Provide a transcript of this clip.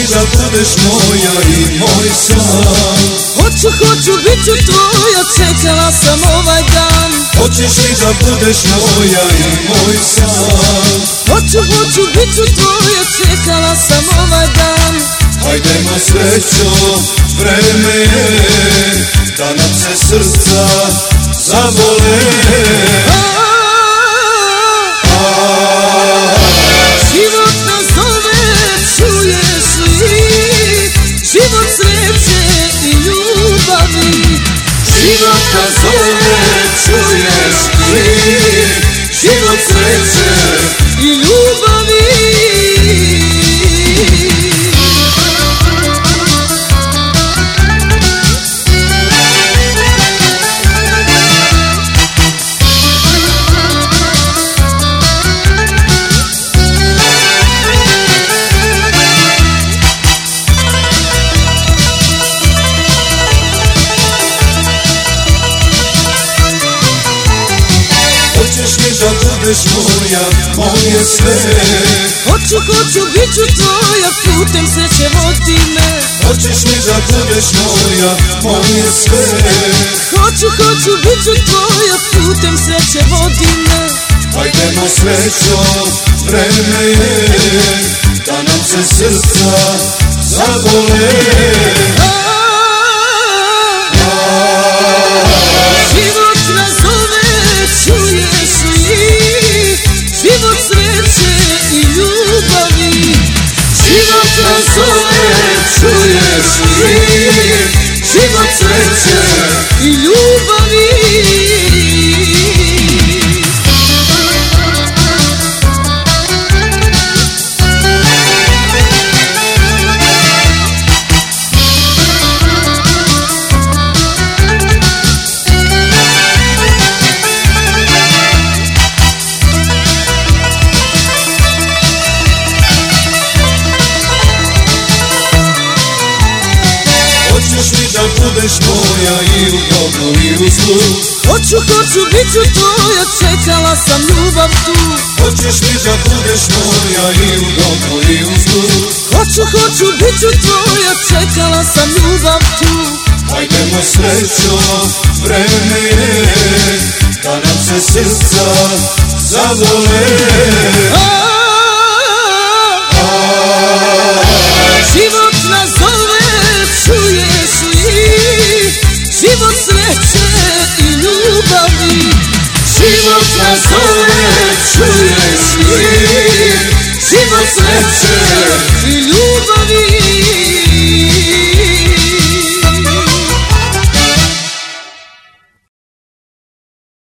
li da budeš moja i moj san? Hoću, bit ću tvoja, čekala sam ovaj dan. Hoćeš li da budeš moja i moj san? Hoću, bit ću tvoja, čekala sam ovaj dan. Hajdemo srećo, vreme je da nam se srca zabole. Život nas zove, čuješ li? Život sreće i ljubavi. Život nas zove, čuješ li? Život sreće i ljubavi. Hoćeš li da budeš moja, moje sve? Hoću, bit ću tvoja, putem sreće vodi me. Hoćeš li da budeš moja, moje sve? Hoću, bit ću tvoja, putem sreće vodi me. Hajdemo srećo, vreme je da nam se srca zabole. Život nas zove, čuješ li? Život sreće i ljubavi. Život nas zove, čuješ li? Život sreće i ljubavi. Hoćeš li da budeš moja i u dobru i u zlu? Hoću, bit ću tvoja, čekala sam ljubav tu. Hoćeš li da budeš moja i u dobru i u zlu? Hoću, bit ću tvoja, čekala sam ljubav tu. Hajdemo srećo, vreme je da nam se srca zavole. Život nas zove, čuješ li? Život sreće i ljubavi. Život nas zove, čuješ li? Život sreće